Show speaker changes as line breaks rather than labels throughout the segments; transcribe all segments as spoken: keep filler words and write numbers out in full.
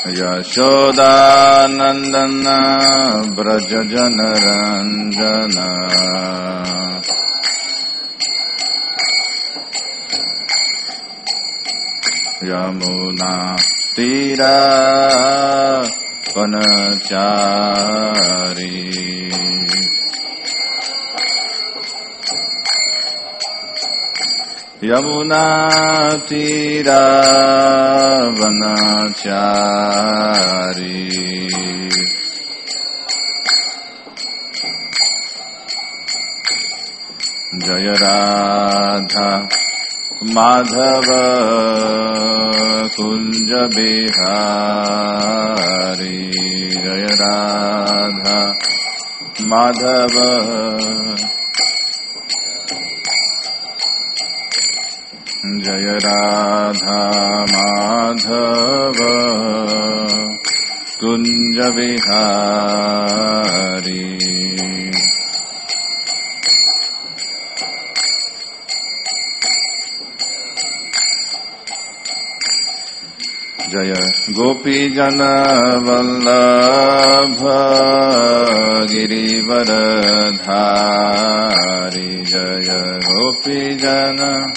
यशोदानन्दन व्रज जनरञ्जन यमुना तीरा वनचारी यमुना तीरा वनचारी जय राधा माधव कुंज बिहारी जय राधा माधव जय राधा माधव कुंज बिहारी जय गोपी जन वल्लभ गिरिवरधारी जय गोपी जन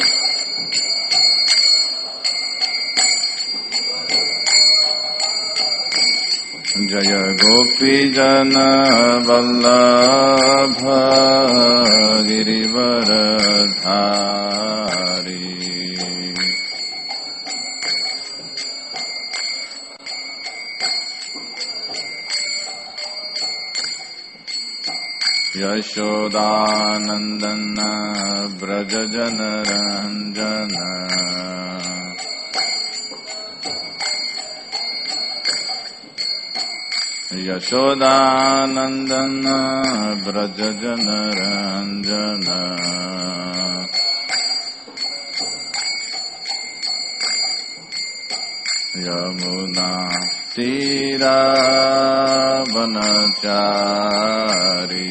जय गोपी जन वल्लभ गिरिवरधारी यशोदानन्दन व्रज जनरञ्जन यशोदानन्दन व्रज जनरञ्जन यमुना तीरा वनचारी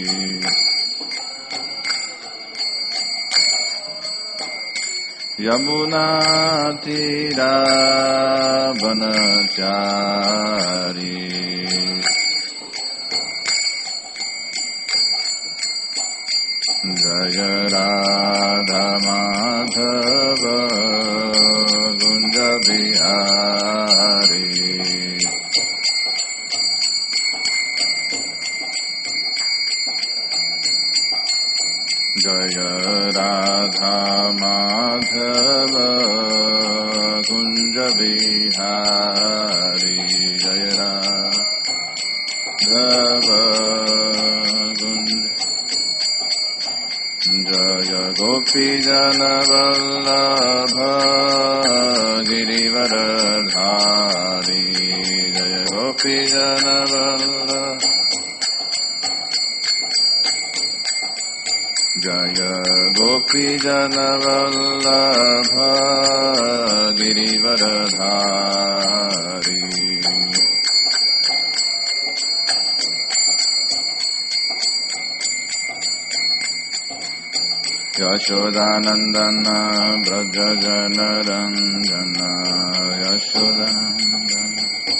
यमुना तीरा वनचारी जय राधा माधव कुंज बिहारी जय राधा माधव कुंज बिहारी जय राघव कुंज जय गोपी जन वल्लभ गिरिवरधारी जय गोपी जन वल्लभ जय गोपी जन वल्लभ गिरिवरधारी यशोदानन्दन व्रज जनरञ्जन यशोदानन्दन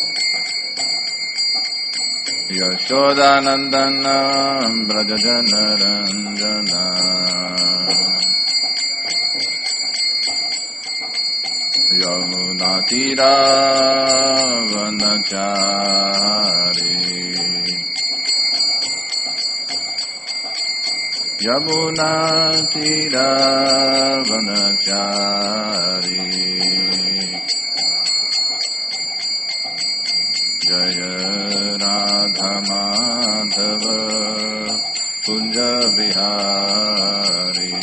यशोदानन्दन व्रज जनरञ्जन यमुना तीरा वनचारी यमुना तीरा वनचारी जय राधा माधव कुंज बिहारी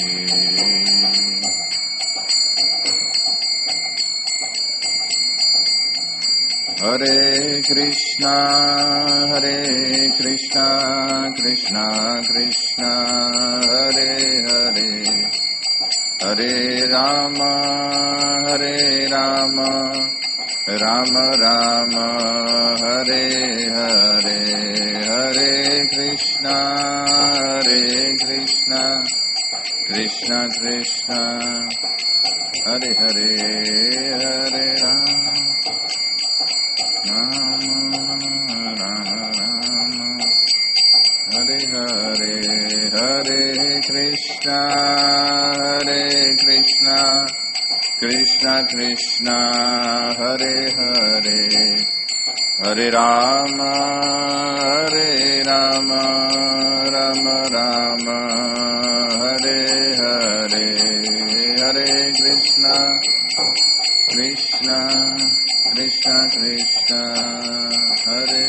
हरे कृष्णा हरे कृष्णा कृष्णा कृष्णा हरे हरे हरे राम हरे राम राम राम हरे हरे हरे कृष्णा हरे Krishna Krishna Krishna Hare Hare Hare Ram Hare Hare, Hare Krishna, Hare Krishna, Krishna Krishna, Hare Hare, Hare Rama, Hare Rama, Rama Rama, Hare Hare, Hare Krishna, Krishna, Krishna Krishna, Hare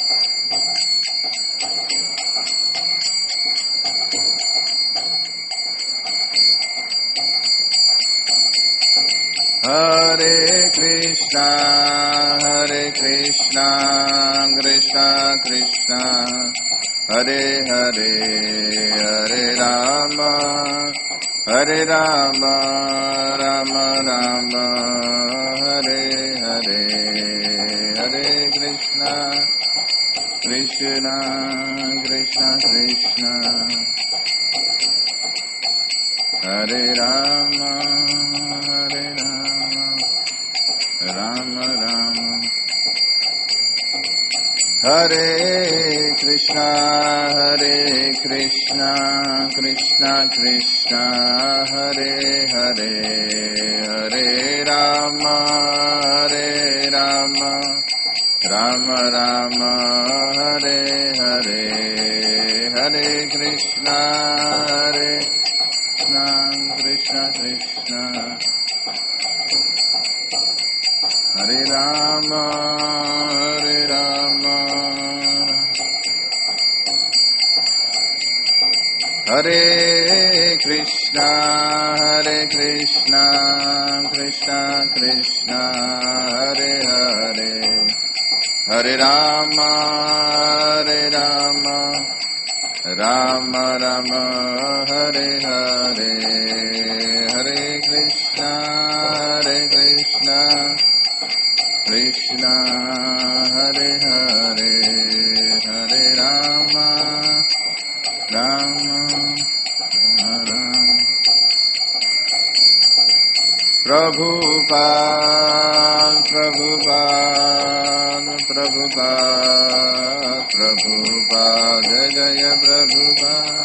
Hare Krishna, Hare Krishna, Krishna Krishna, Hare Hare, Hare Rama, Hare Rama, Rama Rama, Hare Hare, Hare Krishna, Krishna Krishna Krishna, Hare Rama, Hare Rama, Rama Rama, Hare Krishna, Hare Krishna, Krishna Krishna, Hare Hare, Hare Rama, Hare Rama, Rama Rama, Hare Hare, Hare Krishna, Hare Krishna Krishna, Hare Rama, Hare Rama, Hare Krishna, Hare Krishna, Krishna Krishna, Hare Hare, Hare Rama, Hare Rama, Rama Rama, Hare Hare, Hare Krishna, Hare Krishna, Krishna Hare Hare, Hare Rama, Rama Rama. Prabhupada, Prabhupada, Prabhupada, Prabhupada, Jaya Prabhupada,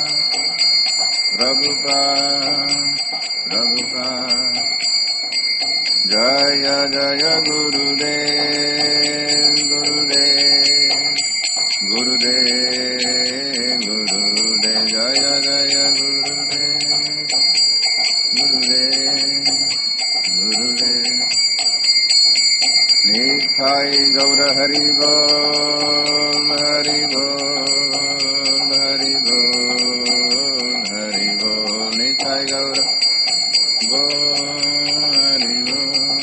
Prabhupada, Prabhupada, Jaya Jaya Gurudev, Gurudev, Gurudev, Gurudev, Jaya Jaya Gurudev, Gurudev, Gurudev. Nithai Gaura Hari Bol, Hari Bol, Hari Bol, Hari Bol, Nithai Gaura Bol, Hari Bol,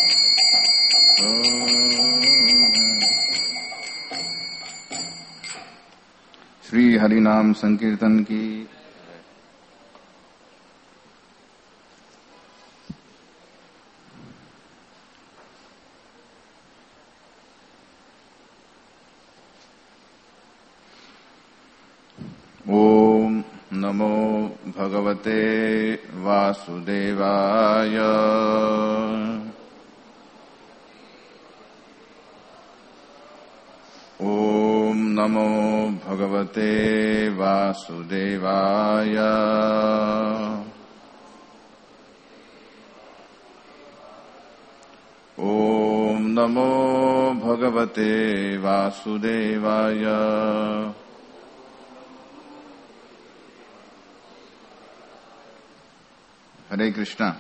Shri Hari नाम संकीर्तन की ओम नमो भगवते वासुदेवाय। ओम नमो भगवते वासुदेवाय। ओम नमो भगवते वासुदेवाय। Hare Krishna.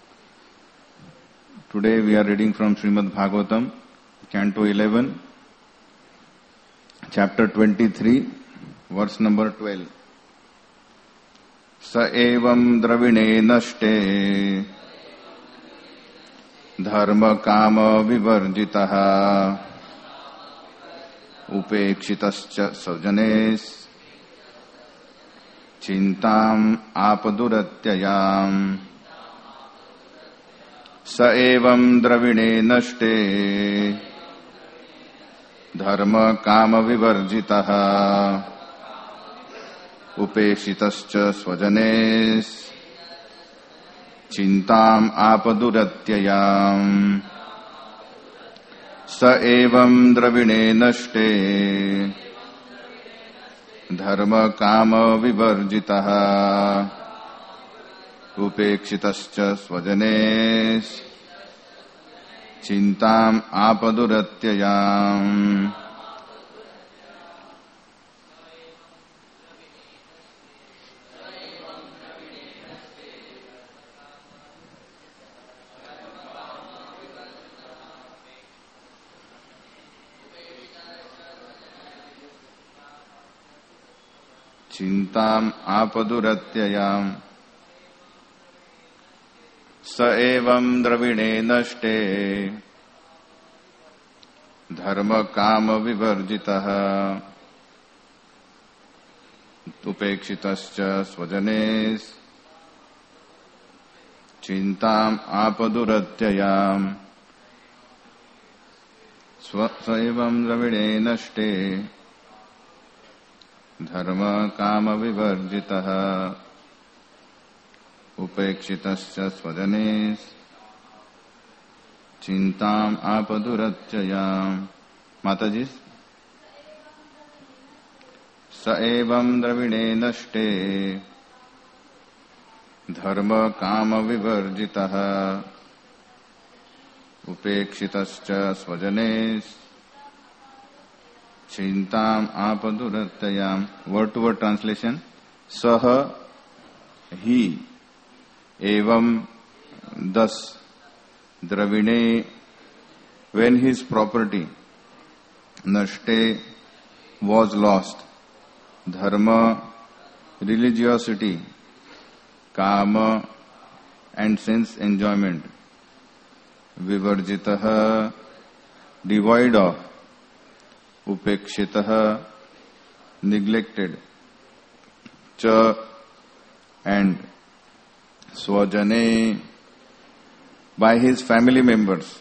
Today we are reading from Srimad Bhagavatam, Canto eleven, Chapter twenty-three, verse number twelve. Sa evam dravine nashte dharma kama vivarjitaha upekshitascha sajanes चिंताम आपदुरत्ययाम स एवं द्रविणे नष्टे धर्म काम विवर्जितः उपेक्षितश्च स्वजनेस् चिंताम आपदुरत्ययाम स एवं द्रविणे नष्टे धर्म काम विवर्जितः उपेक्षितश्च स्वजने चिंताम आपदुरत्ययाम्। चिंताम आपदुरत्ययाम्। स एवं द्रविणे नष्टे धर्म काम विवर्जितः उपेक्षितश्च स्वजने चिंताम आपदुरत्ययाम्। स एवं द्रविणे नष्टे धर्म काम विवर्जितः उपेक्षितश्च स्वजने चिंताम आपदुरत्ययाम्। माताजी, स एवं द्रविणे नष्टे धर्म काम विवर्जितः उपेक्षितश्च स्वजने चिंताम आपदुरत्ययाम्। Word to word translation. सह ही एवं thus Dravine, when his property Nashte was lost, Dharma, religiosity, Kama and sense enjoyment, Vivarjitaha, devoid of, Upekshitaha, neglected, Cha and Swajane, by his family members,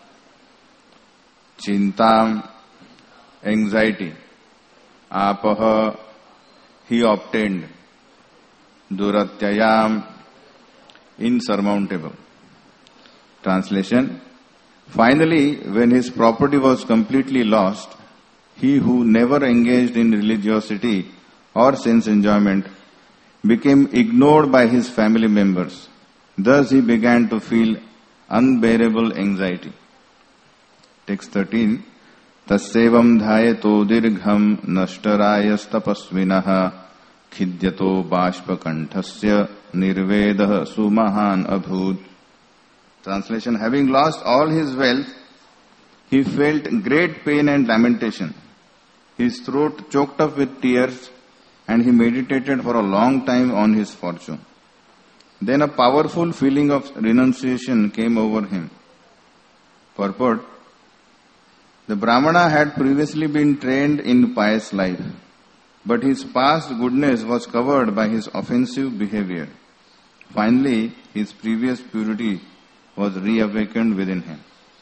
Chintam, anxiety, Apaha, he obtained, Duratyayam, insurmountable. Translation. Finally, when his property was completely lost, he who never engaged in religiosity or sense enjoyment became ignored by his family members. Thus he began to feel unbearable anxiety. Text thirteen. Tassevam dhayato dirgham nashtarayastapasvinaha khidyato bashpakanthasya nirvedah sumahan abhut. Translation. Having lost all his wealth, he felt great pain and lamentation. His throat choked up with tears, and he meditated for a long time on his fortune. Then a powerful feeling of renunciation came over him. Purport. The Brahmana had previously been trained in pious life, but his past goodness was covered by his offensive behavior. Finally, his previous purity was reawakened within him.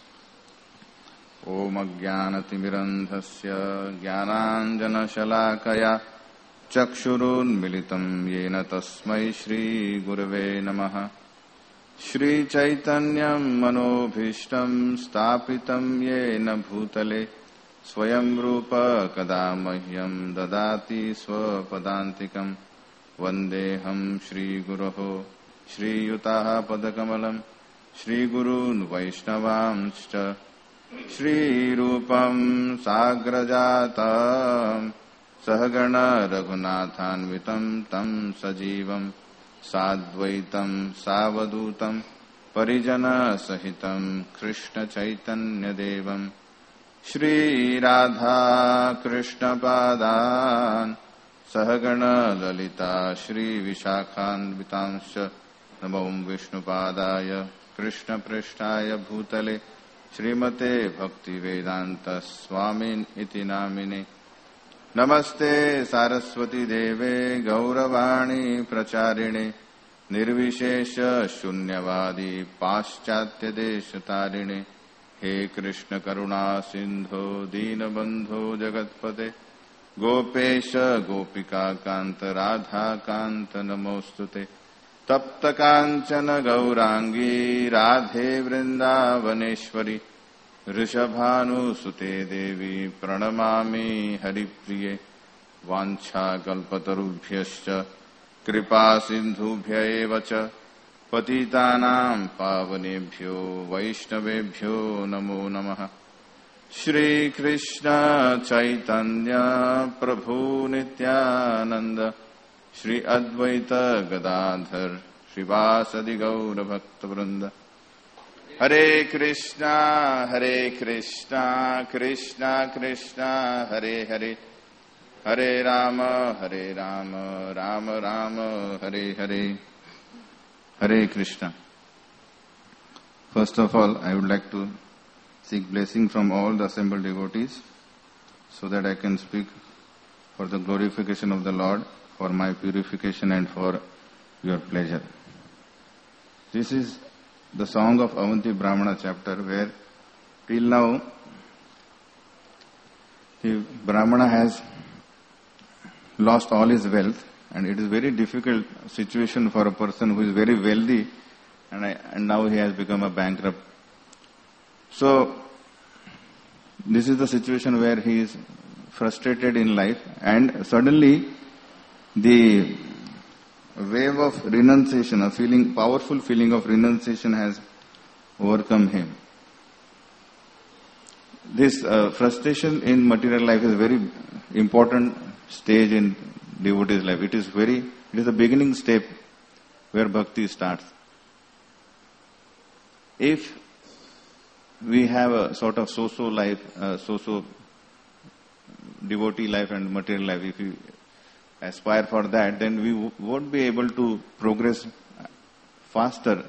Om Ajnanatimirandhasya Jnananjana Shalakaya Chakshurun Militam Yena Tasmai Shri Gurave Namaha. Shri Chaitanyam Manobhishtam Stapitam Yena Bhutale Swayam Rupa Kadamahyam Dadati Swapadantikam Vandeham Shri Guroho Shri Yutaha Padakamalam Shri Gurun Vaishnavamscha Shri Rupam Sagrajatam Sahagana Raghunathanvitam Tam Sajivam Sadvaitam Savadutam Parijana Sahitam Krishna Chaitanya Devam Shri Radha Krishna Padan Sahagana Lalita Shri Vishakhanvitamscha Namo Vishnu Padaya Krishna Prishtaya Bhutale Srimate Bhakti Vedanta Swamin Iti Namine Namaste Saraswati Deve Gauravani Pracharine Nirvishesha Shunyavadi Paschatya Deshatarine He Krishna Karuna Sindho Dinabandho Jagatpate Gopesha Gopika Kanta Radha Kanta Namostute Tapta Kanchana Gaurangi Radhe Vrindavaneshwari ऋषभानुसुते देवी प्रणमामि हरिप्रिये वाञ्छाकल्पतरुभ्यश्च कृपा सिन्धुभ्य एव च पतितानां पावनेभ्यो वैष्णवेभ्यो नमो नमः। श्री कृष्ण चैतन्य प्रभु नित्यानंद श्री अद्वैत गदाधर श्रीवासदि गौर भक्त वृंद। हरे कृष्णा हरे कृष्णा कृष्णा कृष्णा हरे हरे हरे राम हरे Ram Ram Ram Hare Hare. Hare Krishna. First of all, I would like to seek blessing from all the assembled devotees so that I can speak for the glorification of the Lord, for my purification and for your pleasure. This is the song of Avanti Brahmana chapter where till now the Brahmana has lost all his wealth. And it is very difficult situation for a person who is very wealthy and, I, and now he has become a bankrupt. So, this is the situation where he is frustrated in life and suddenly the wave of renunciation, a feeling, powerful feeling of renunciation has overcome him. This uh, frustration in material life is a very important stage in devotee's life. It is very, it is the beginning step where bhakti starts. If we have a sort of so-so life, uh, so-so devotee life and material life, if we aspire for that, then we w- won't be able to progress faster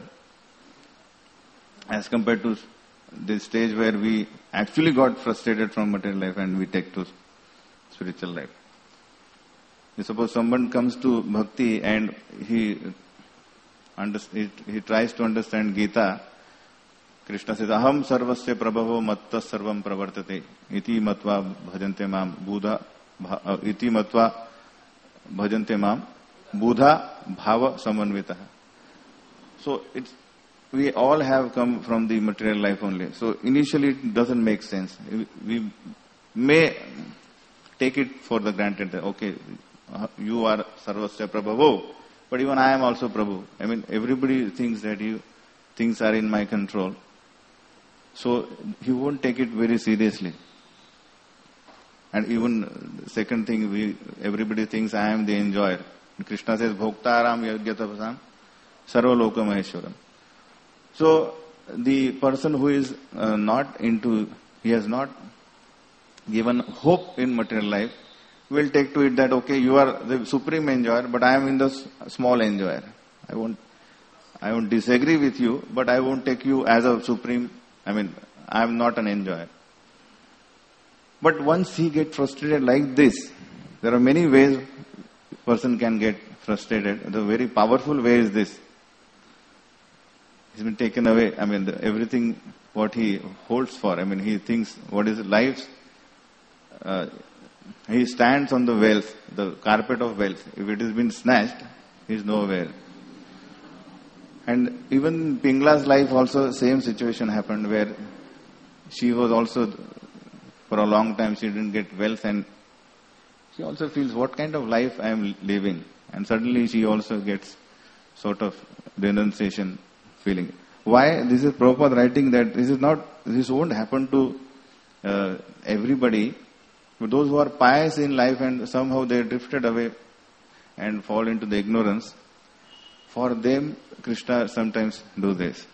as compared to the stage where we actually got frustrated from material life and we take to spiritual life. Suppose someone comes to bhakti and he, he, he tries to understand Gita. Krishna says, Aham sarvasya prabhavo matta sarvam pravartate iti matva bhajante mam buddha iti matva bhajante mam buddha bhava samanvitah. So it's, we all have come from the material life only. So initially it doesn't make sense. We may take it for the granted that, okay, you are sarvasya prabhavo, but even I am also Prabhu. I mean, everybody thinks that you, things are in my control. So, he won't take it very seriously. And even, second thing, we, everybody thinks I am the enjoyer. Krishna says, Bhoktaram yagyatapasam sarva loka maheshwaram. So, the person who is uh, not into, he has not given hope in material life, will take to it that, okay, you are the supreme enjoyer, but I am in the small enjoyer. I won't, I won't disagree with you, but I won't take you as a supreme, I mean, I am not an enjoyer. But once he gets frustrated like this, there are many ways person can get frustrated. The very powerful way is this. He's been taken away, I mean, the, everything what he holds for, I mean, he thinks what is life, uh, he stands on the wealth, the carpet of wealth. If it has been snatched, he is nowhere. And even Pingla's life also, same situation happened where she was also, for a long time she didn't get wealth and she also feels what kind of life I am living. And suddenly she also gets sort of renunciation feeling. Why? This is Prabhupada writing that this is not, this won't happen to uh, everybody. But those who are pious in life and somehow they drifted away and fall into the ignorance, for them Krishna sometimes do this.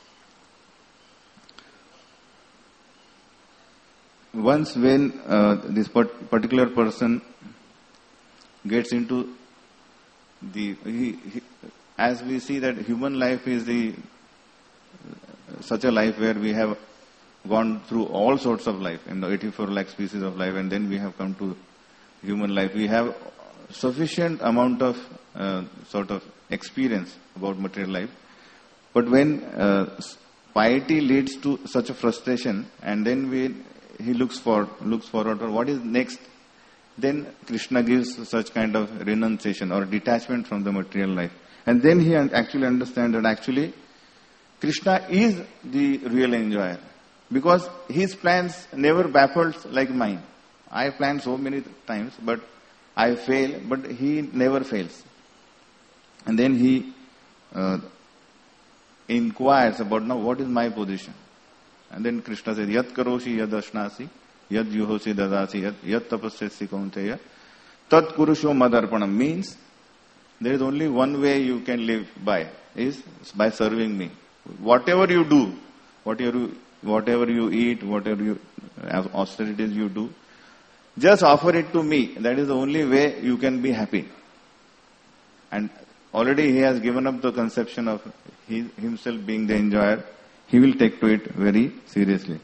Once when uh, this particular person gets into the, he, he, as we see that human life is the such a life where we have gone through all sorts of life, in the eighty-four lakh species of life, and then we have come to human life. We have sufficient amount of uh, sort of experience about material life. But when uh, piety leads to such a frustration, and then we, he looks for looks forward for what is next, then Krishna gives such kind of renunciation or detachment from the material life. And then he actually understands that actually Krishna is the real enjoyer. Because his plans never baffles like mine. I plan so many times, but I fail, but he never fails. And then he uh, inquires about, now what is my position? And then Krishna says, Yat karoshi yad ashnasi, yad yuhosi dadasi, yad, yad tapasyasi kaunteya, tat kurusho madarpanam. Means there is only one way you can live by, is by serving me. Whatever you do, whatever you, whatever you eat, whatever you, austerities you do, just offer it to me. That is the only way you can be happy. And already he has given up the conception of he, himself being the enjoyer. He will take to it very seriously.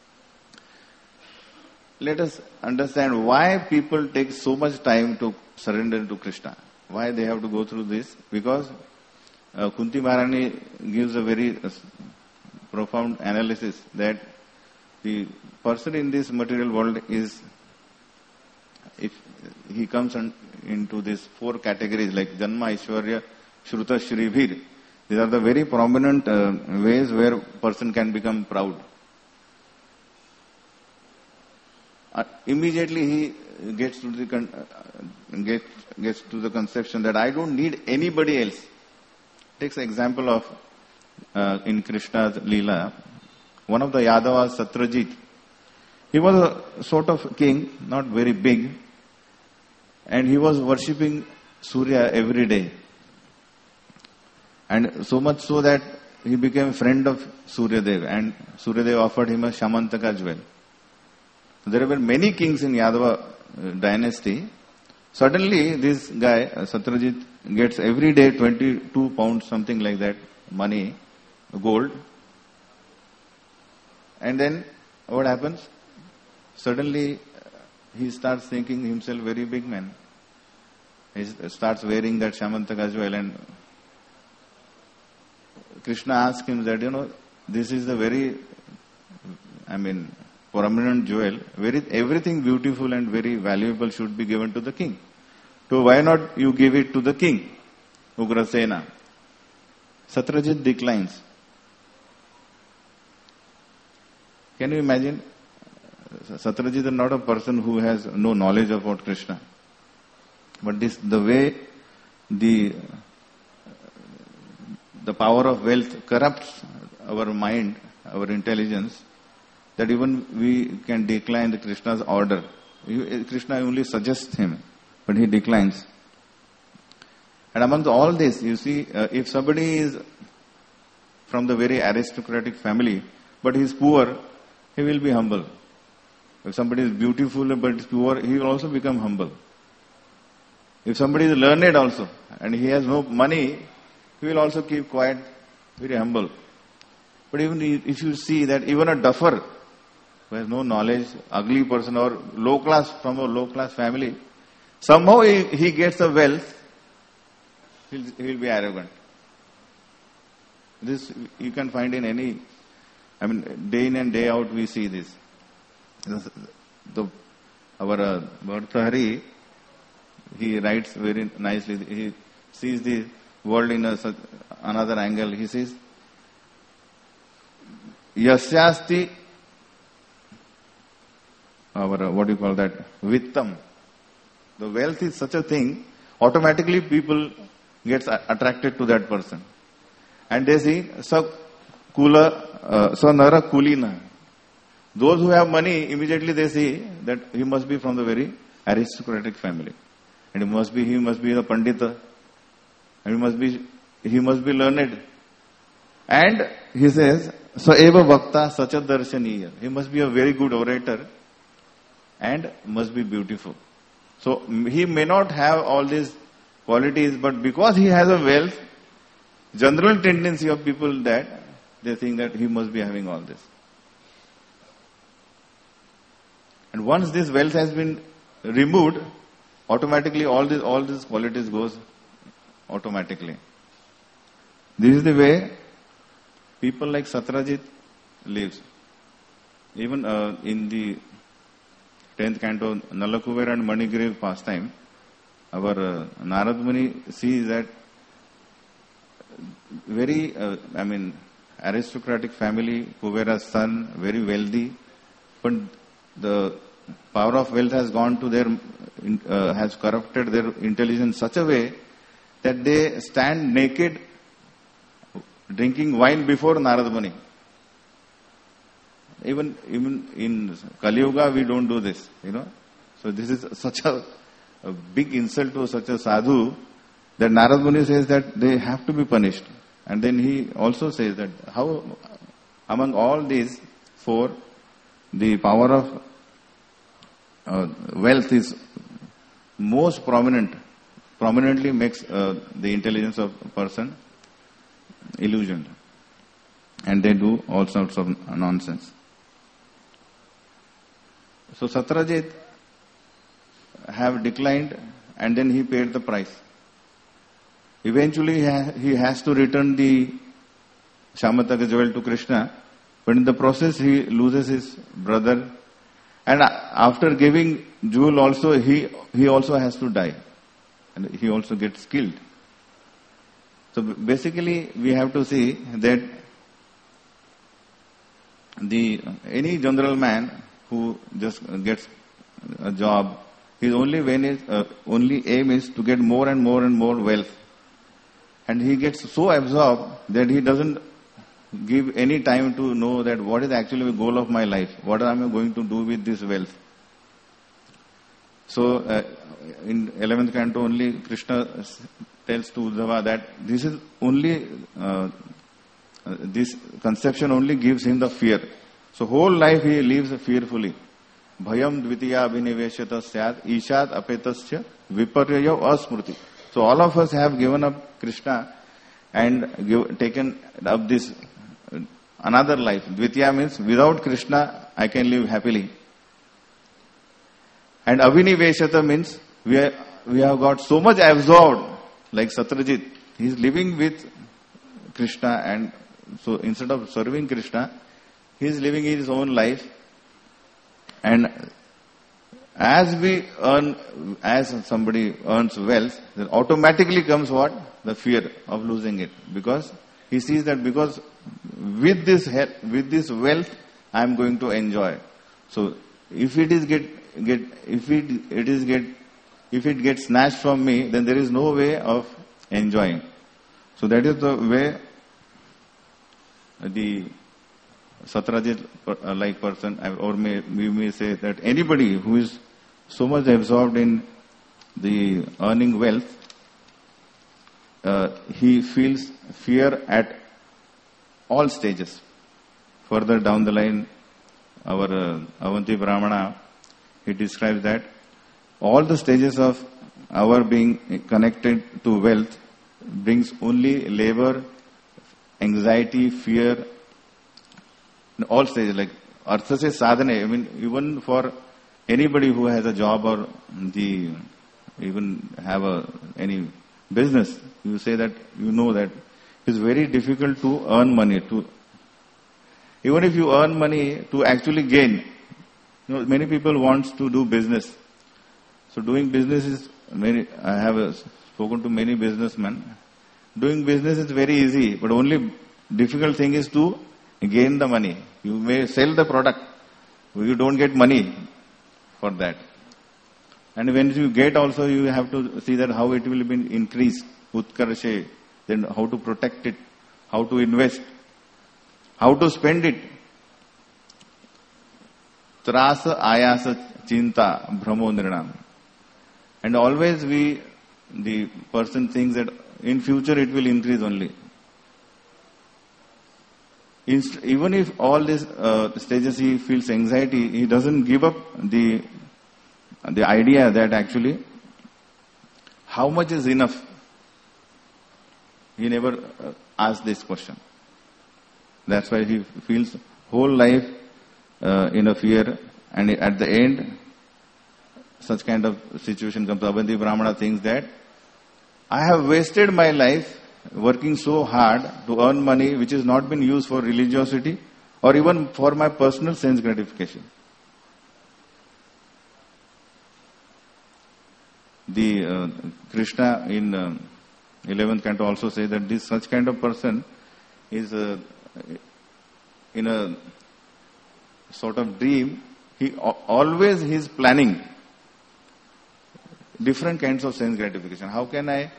Let us understand why people take so much time to surrender to Krishna. Why they have to go through this? Because uh, Kunti Maharani gives a very uh, profound analysis that the person in this material world is, if he comes on, into these four categories like Janma, Aishwarya, Shruta, Shribhir. These are the very prominent uh, ways where person can become proud. Uh, immediately he gets to the con- uh, get, gets to the conception that I don't need anybody else. Takes an example of uh, in Krishna's Leela, one of the Yadavas, Satrajit. He was a sort of king, not very big, and he was worshipping Surya every day. And so much so that he became a friend of Suryadev, and Suryadev offered him a Shamantaka jewel. There were many kings in Yadava dynasty. Suddenly this guy, Satrajit, gets every day twenty-two pounds, something like that, money, gold. And then what happens? Suddenly he starts thinking himself very big man. He starts wearing that Shamantaka jewel, and Krishna asks him that, you know, this is the very, I mean, prominent jewel. Very, everything beautiful and very valuable should be given to the king. So why not you give it to the king, Ugrasena? Satrajit declines. Can you imagine? Satrajit is not a person who has no knowledge about Krishna. But this, the way the the power of wealth corrupts our mind, our intelligence, that even we can decline the Krishna's order. Krishna only suggests him, but he declines. And among all this, you see, uh, if somebody is from the very aristocratic family, but he is poor, he will be humble. If somebody is beautiful but is poor, he will also become humble. If somebody is learned also, and he has no money, he will also keep quiet, very humble. But even if you see that even a duffer, who has no knowledge, ugly person or low class, from a low class family, somehow he, he gets the wealth, he'll, he'll be arrogant. This you can find in any, I mean, day in and day out we see this. The, the, our uh, Bhartahari, he writes very nicely. He sees the world in a, such, another angle. He says, Yasyasti, our, uh, what do you call that? Vittam. The wealth is such a thing, automatically people gets attracted to that person. And they see, Sa Kula, uh, Sa Nara Kulina. Those who have money, immediately they see that he must be from the very aristocratic family. And he must be, he must be the Pandita. And he must be, he must be learned. And he says, Sa eva vakta sacha darshaniya. He must be a very good orator and must be beautiful. So he may not have all these qualities, but because he has a wealth, general tendency of people that they think that he must be having all this. And once this wealth has been removed, automatically all these all these qualities goes automatically. This is the way people like Satrajit lives. Even uh, in the tenth canto, Nalakuber and Manigriv pastime, our uh, Narad Muni sees that very, uh, I mean, aristocratic family, Kuvera's son, very wealthy, but the power of wealth has gone to their, uh, has corrupted their intelligence in such a way that they stand naked drinking wine before Narad Muni. Even, even in Kali Yuga, we don't do this, you know. So this is such a, a big insult to such a sadhu that Narad Muni says that they have to be punished. And then he also says that how among all these four, the power of uh, wealth is most prominent, prominently makes uh, the intelligence of a person illusioned. And they do all sorts of nonsense. So Satyajit have declined and then he paid the price. Eventually he, ha- he has to return the Shamataka jewel to Krishna, but in the process he loses his brother, and after giving jewel also he, he also has to die and he also gets killed. So basically we have to see that the any general man who just gets a job, his only when is, uh, only aim is to get more and more and more wealth. And he gets so absorbed that he doesn't give any time to know that what is actually the goal of my life. What am I going to do with this wealth? So uh, in eleventh canto only Krishna tells to Uddhava that this is only, uh, uh, this conception only gives him the fear. So whole life he lives fearfully. Bhayam dvitiya abhiniveshata syat ishat apetasya viparyayo asmriti. So all of us have given up Krishna and give, taken up this uh, another life. Dvitiya means without Krishna I can live happily. And abhiniveshata means we, are, we have got so much absorbed, like Satyajit. He is living with Krishna, and so instead of serving Krishna, he is living his own life. And as we earn, as somebody earns wealth, then automatically comes what? The fear of losing it. Because he sees that because with this health, with this wealth, I am going to enjoy. So if it is get, get, if it, it is get, if it gets snatched from me, then there is no way of enjoying. So that is the way the Satyajit-like person, or may, we may say that anybody who is so much absorbed in the earning wealth, uh, he feels fear at all stages. Further down the line, our uh, Avanti Brahmana, he describes that all the stages of our being connected to wealth brings only labor, anxiety, fear, in all stages, like artha se sadhane. I mean, even for anybody who has a job or the even have a any business, you say that you know that it's very difficult to earn money. To even if you earn money to actually gain, you know, many people wants to do business. So doing business is many. I have uh, spoken to many businessmen. Doing business is very easy, but only difficult thing is to gain the money. You may sell the product, but you don't get money for that. And when you get also, you have to see that how it will be increased, utkarshe, then how to protect it, how to invest, how to spend it. Trasa, ayasa, chinta, brahmo nirnam. And always we, the person thinks that in future it will increase only. Even if all these uh, stages he feels anxiety, he doesn't give up the the idea that actually how much is enough. He never uh, asks this question. That's why he feels whole life uh, in a fear, and at the end, such kind of situation comes. Avanti Brahmana thinks that I have wasted my life working so hard to earn money which has not been used for religiosity or even for my personal sense gratification. The uh, Krishna in uh, eleventh canto also says that this such kind of person is uh, in a sort of dream, he always he is planning different kinds of sense gratification. How can I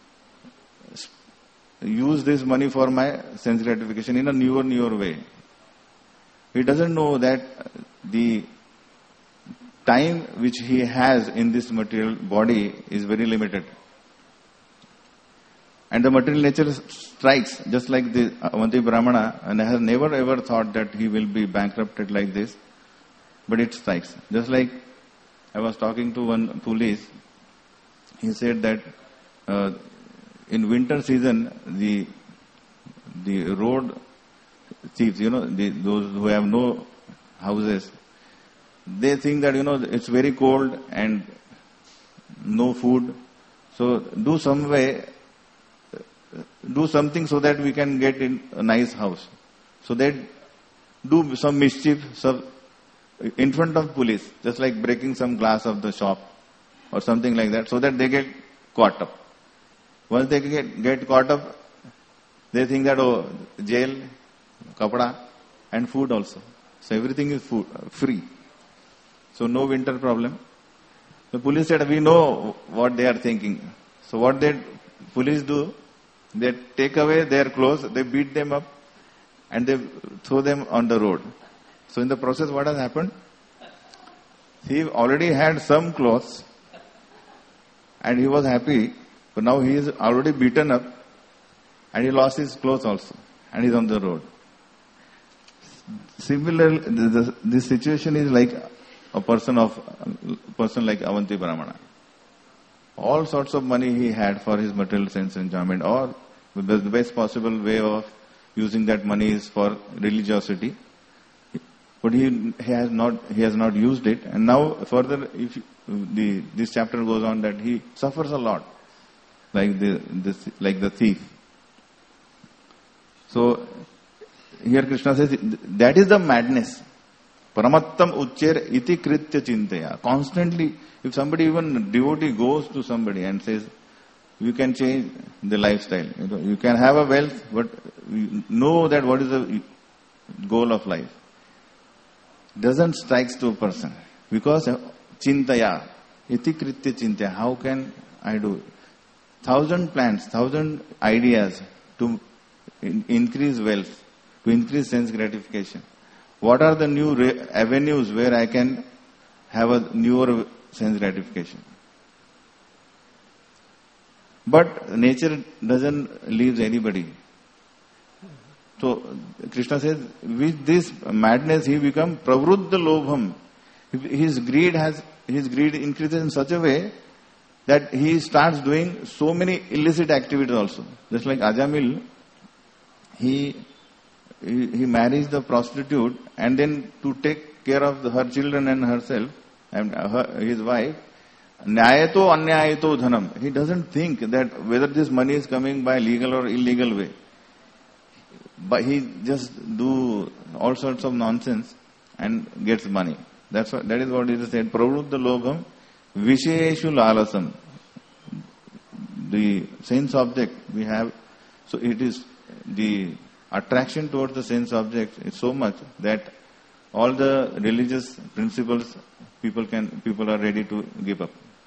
use this money for my sense gratification in a newer, newer way? He doesn't know that the time which he has in this material body is very limited. And the material nature strikes, just like the Avanti Brahmana, and has never ever thought that he will be bankrupted like this, but it strikes. Just like I was talking to one police, he said that uh, in winter season, the the road thieves, you know, the, those who have no houses, they think that, you know, it's very cold and no food, so do some way, do something so that we can get in a nice house. So they do some mischief so in front of police, just like breaking some glass of the shop or something like that, so that they get caught up. Once they get, get caught up, they think that, oh, jail, kapda, and food also. So everything is food, free. So no winter problem. The police said, we know what they are thinking. So what they police do, they take away their clothes, they beat them up, and they throw them on the road. So in the process, what has happened? He already had some clothes, and he was happy, but now he is already beaten up, and he lost his clothes also, and he is on the road. Similarly, this situation is like a person of a person like Avanti Brahmana. All sorts of money he had for his material sense enjoyment, or the best possible way of using that money is for religiosity. But he, he has not he has not used it, and now further, if the this chapter goes on that he suffers a lot, like the this like the thief. So here Krishna says that is the madness. Paramattam uchcher iti kritya chintaya. Constantly, if somebody, even devotee, goes to somebody and says, you can change the lifestyle. You know, you can have a wealth, but you know that what is the goal of life. Doesn't strike to a person. Because chintaya, iti kritya chintaya. How can I do? Thousand plans, thousand ideas to in, increase wealth, to increase sense gratification. What are the new re- avenues where I can have a newer sense gratification? But nature doesn't leave anybody. So Krishna says, with this madness he becomes pravruddha lobham. His greed has his greed increases in such a way that he starts doing so many illicit activities also. Just like Ajamil, he he, he marries the prostitute, and then to take care of the, her children and herself and her, his wife, nyayato anyayato dhanam. He doesn't think that whether this money is coming by legal or illegal way. But he just do all sorts of nonsense and gets money. That's what, that is what Jesus said. Pravruddha lobham visheshu lalasam. The sense object we have, so it is the attraction towards the sense object is so much that all the religious principles people can people are ready to give up.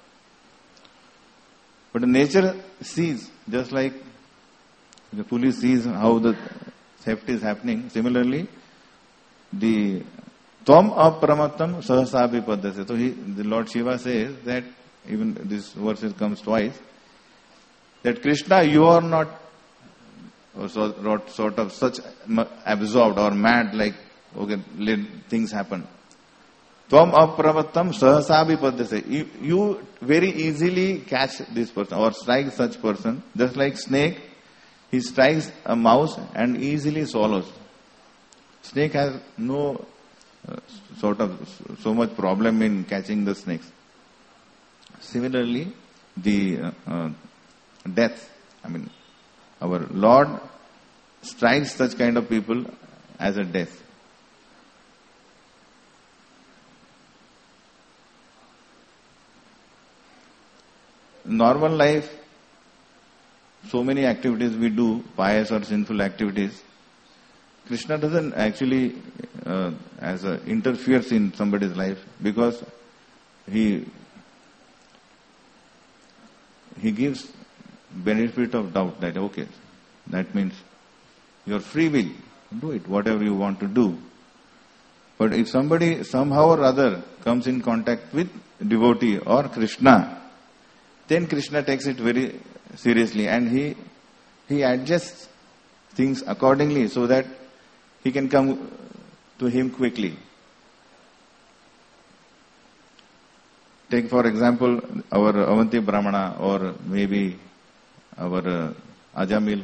But the nature sees, just like the police sees how the theft is happening. Similarly, the Tvam apramatam sahasabi paddhase. So he, the Lord Shiva says that, even this verse comes twice, that Krishna, you are not or so, sort of such absorbed or mad, like, okay, let things happen. Tvam apramatam sahasabi paddhase. You, you very easily catch this person or strike such person, just like snake. He strikes a mouse and easily swallows. Snake has no uh, sort of so much problem in catching the snakes. Similarly, the uh, uh, death, I mean, our Lord strikes such kind of people as a death. Normal life, so many activities we do, pious or sinful activities, Krishna doesn't actually uh, as a interferes in somebody's life, because he he gives benefit of doubt that okay, that means your free will, do it whatever you want to do. But if somebody somehow or other comes in contact with devotee or Krishna, then Krishna takes it very seriously, and he he adjusts things accordingly so that he can come to him quickly. Take for example our Avanti Brahmana, or maybe our uh, Ajamil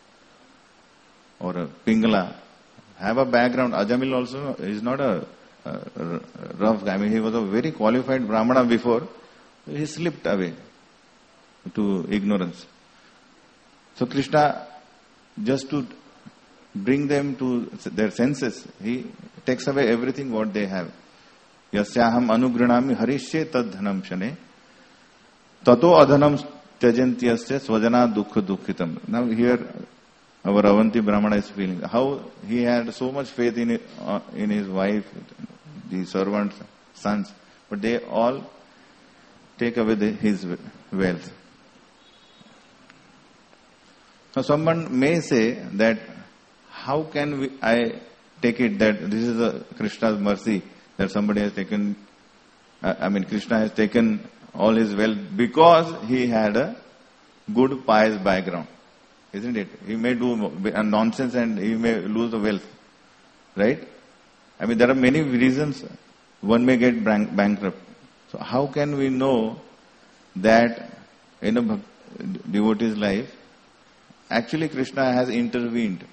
or uh, Pingala have a background. Ajamil also is not a, a rough guy. I mean, he was a very qualified Brahmana before. He slipped away to ignorance. So Krishna, just to bring them to their senses, he takes away everything what they have. Yasyaham anugrinami harishye tad dhanam shane tato adhanam tyajantyasya swajana dukha dukhitam. Now here our Avanti Brahmana is feeling how he had so much faith in it, uh, in his wife, the servants, sons, but they all take away the, his wealth. Now someone may say that how can we, I take it that this is a Krishna's mercy that somebody has taken, uh, I mean Krishna has taken all his wealth because he had a good pious background. Isn't it? He may do nonsense and he may lose the wealth. Right? I mean there are many reasons one may get bankrupt. So how can we know that in a devotee's life actually Krishna has intervened?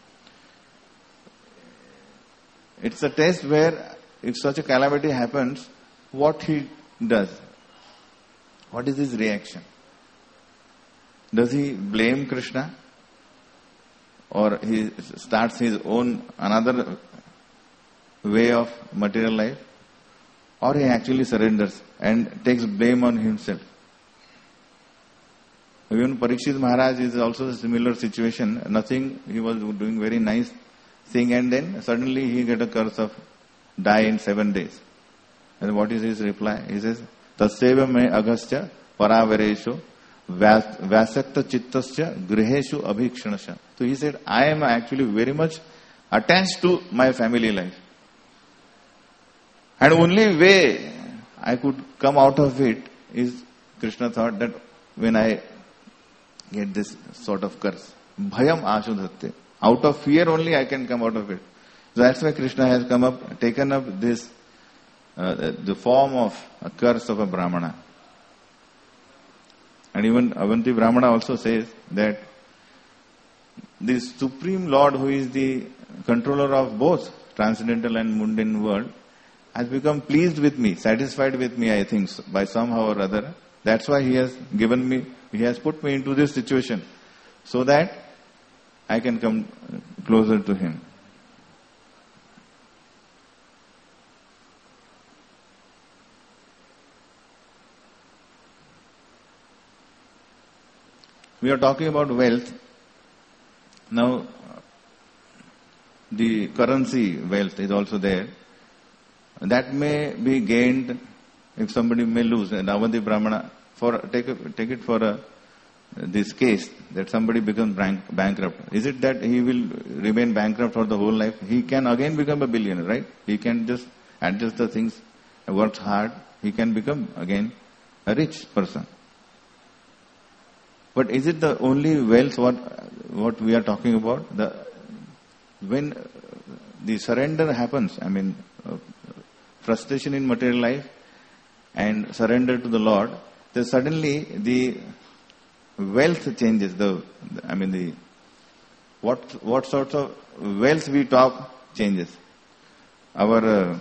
It's a test where if such a calamity happens, what he does. What is his reaction? Does he blame Krishna? Or he starts his own another way of material life? Or he actually surrenders and takes blame on himself? Even Parikshit Maharaj is also a similar situation. Nothing, he was doing very nice thing, and then suddenly he get a curse of die in seven days. And what is his reply? He says, Tasyeva me aghasya paravaresho vyasakta chittasya griheshu abhikshanasya. So he said, I am actually very much attached to my family life. And only way I could come out of it is, Krishna thought that when I get this sort of curse, bhayam ashudhatte. Out of fear only I can come out of it. So that's why Krishna has come up, taken up this, uh, the form of a curse of a Brahmana. And even Avanti Brahmana also says that this Supreme Lord, who is the controller of both transcendental and mundane world, has become pleased with me, satisfied with me, I think, by somehow or other. That's why he has given me, he has put me into this situation, so that I can come closer to him. We are talking about wealth. Now, the currency wealth is also there. That may be gained if somebody may lose. And Avanti Brahmana, for take a, take it for a, this case that somebody becomes bank, bankrupt. Is it that he will remain bankrupt for the whole life? He can again become a billionaire, right? He can just adjust the things, works hard. He can become again a rich person. But is it the only wealth what what we are talking about? The when the surrender happens, I mean, uh, frustration in material life and surrender to the Lord, then suddenly the wealth changes. The I mean the what what sorts of wealth we talk changes. Our uh,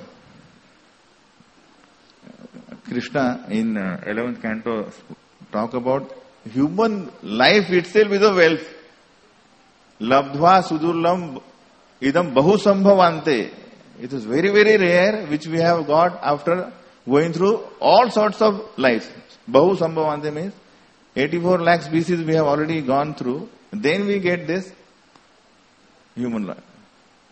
Krishna in uh, eleventh canto talk about human life itself is a wealth. Labdhva sudurlam idam bahu sambhavante. It is very, very rare which we have got after going through all sorts of lives. Bahu sambhavante means eighty-four lakh species we have already gone through. Then we get this human life.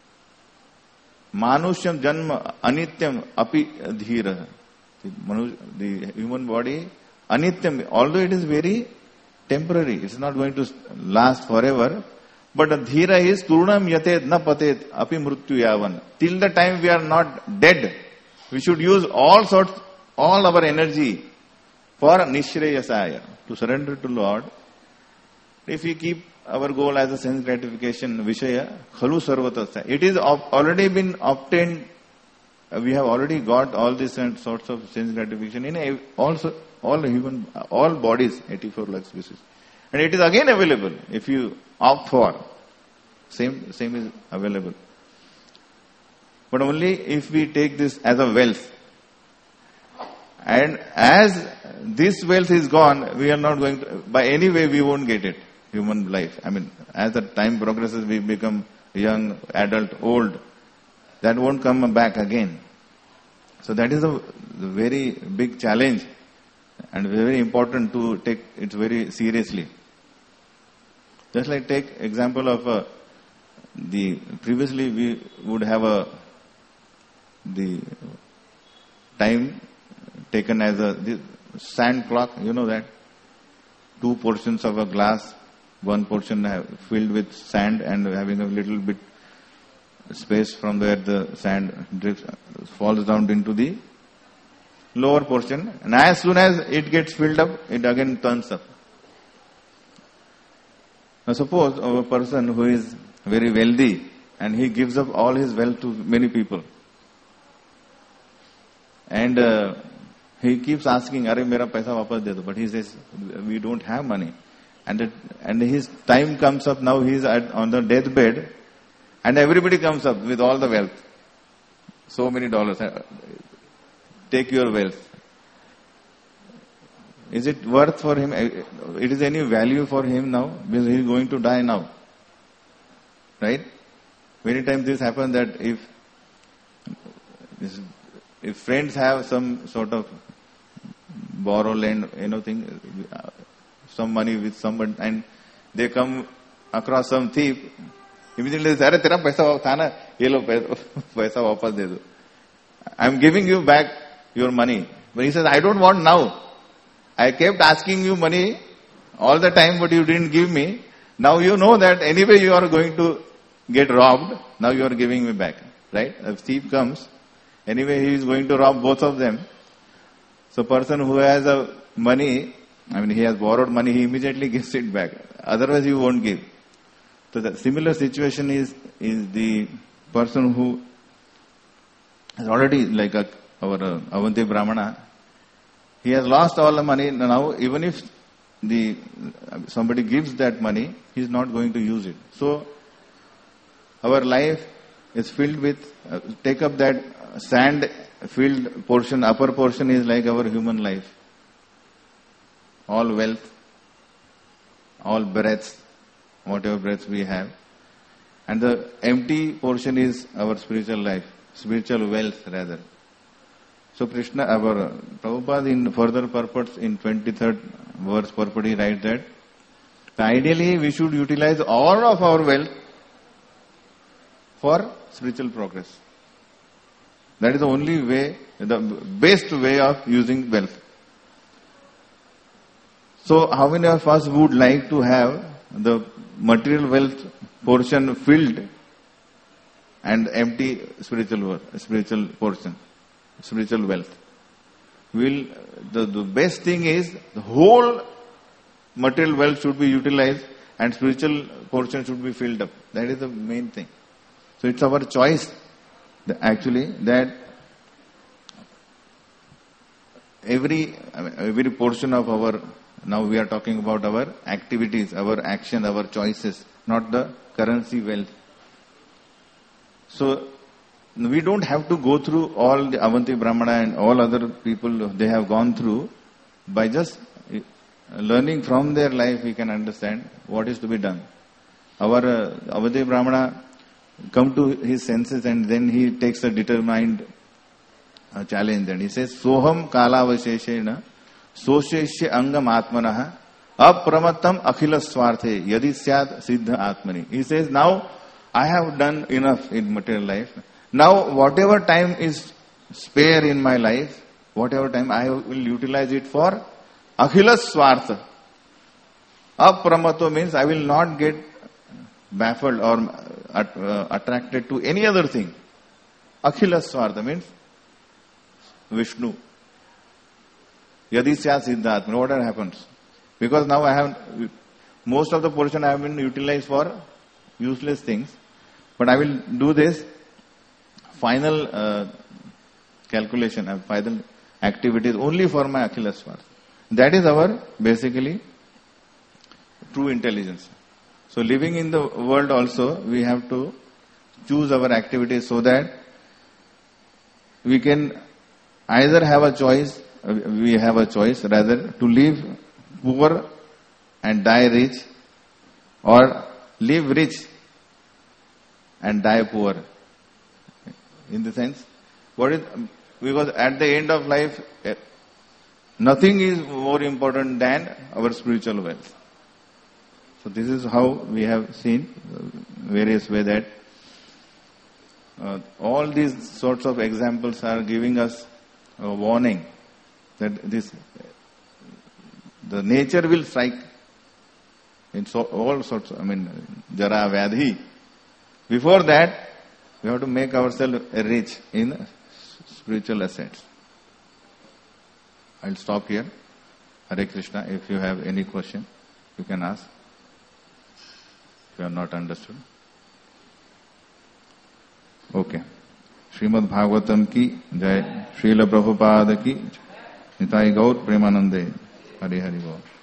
Manusham janma anityam api dhira. The, the human body, anityam, although it is very temporary, it's not going to last forever, but dhira is purnam yatet na patet api mrityu yavan. Till the time we are not dead, we should use all sorts, all our energy for nishreyasaya, to surrender to Lord. If we keep our goal as a sense gratification, vishaya, khalu sarvatasya, it is already been obtained. We have already got all these sorts of sense gratification in also all human, all bodies, eighty-four lakh species. And it is again available if you opt for. Same, same is available. But only if we take this as a wealth. And as this wealth is gone, we are not going to, by any way we won't get it, human life. I mean, as the time progresses, we become young, adult, old. That won't come back again. So that is a very big challenge and very important to take it very seriously. Just like take example of uh, the, previously we would have a, the time taken as a the sand clock, you know that, two portions of a glass, one portion have, filled with sand and having a little bit space from where the sand drips, falls down into the lower portion, and as soon as it gets filled up, it again turns up. Now suppose a person who is very wealthy and he gives up all his wealth to many people, and uh, he keeps asking, "Arey, mera paisa wapas de do," but he says, "We don't have money," and it, and his time comes up. Now he is at, on the deathbed. And everybody comes up with all the wealth. So many dollars. Take your wealth. Is it worth for him? It is any value for him now? Because he is going to die now. Right? Many times this happens that if if friends have some sort of borrow, lend, you know, thing, some money with someone, and they come across some thief, immediately say, "Arey, tera paisa tha na, ye lo paisa wapas de do. I am giving you back your money." But he says, "I don't want now. I kept asking you money all the time, but you didn't give me. Now you know that anyway you are going to get robbed. Now you are giving me back." Right? If thief comes, anyway he is going to rob both of them. So person who has a money, I mean he has borrowed money, he immediately gives it back. Otherwise he won't give. So the similar situation is, is the person who has already, like a, our uh, Avanti Brahmana, he has lost all the money. Now even if the somebody gives that money, he is not going to use it. So our life is filled with, uh, take up that sand filled portion, upper portion is like our human life. All wealth, all breaths, whatever breaths we have. And the empty portion is our spiritual life, spiritual wealth rather. So Krishna, our Prabhupada in further purports in twenty-third verse purport, he writes that ideally we should utilize all of our wealth for spiritual progress. That is the only way, the best way of using wealth. So how many of us would like to have the material wealth portion filled and empty spiritual spiritual portion, spiritual wealth? Will the, the best thing is the whole material wealth should be utilized and spiritual portion should be filled up. That is the main thing. So it's our choice actually that every I mean, every portion of our, now we are talking about our activities, our action, our choices, not the currency wealth. So we don't have to go through all the Avanti Brahmana and all other people they have gone through. By just learning from their life, we can understand what is to be done. Our uh, Avanti Brahmana come to his senses and then he takes a determined uh, challenge and he says, "Soham kalavasheshena sosheshya angam atmanah apramatam akhila swarthe yadi syad siddha atmani." He says, now I have done enough in material life. Now, whatever time is spare in my life, whatever time, I will utilize it for Akhila Swartha. Apramato means I will not get baffled or uh, attracted to any other thing. Akhila Swartha means Vishnu. Yadisya Siddhat, whatever happens. Because now I have, most of the portion I have been utilized for useless things. But I will do this final uh, calculation, uh, final activities only for my Akhila Swartha. That is our, basically, true intelligence. So living in the world also, we have to choose our activities so that we can either have a choice, we have a choice rather to live poor and die rich, or live rich and die poor. In the sense, what is, because at the end of life, nothing is more important than our spiritual wealth. So this is how we have seen various ways that uh, all these sorts of examples are giving us a warning that this, the nature will strike in so, all sorts of, I mean, Jara, Vyadhi. Before that, we have to make ourselves rich in spiritual assets. I'll stop here. Hare Krishna. If you have any question, you can ask. If you have not understood. Okay. Srimad Bhagavatam ki jai. Srila Prabhupada ki Nitai Gaur Premanande. Hare Hare Gaur.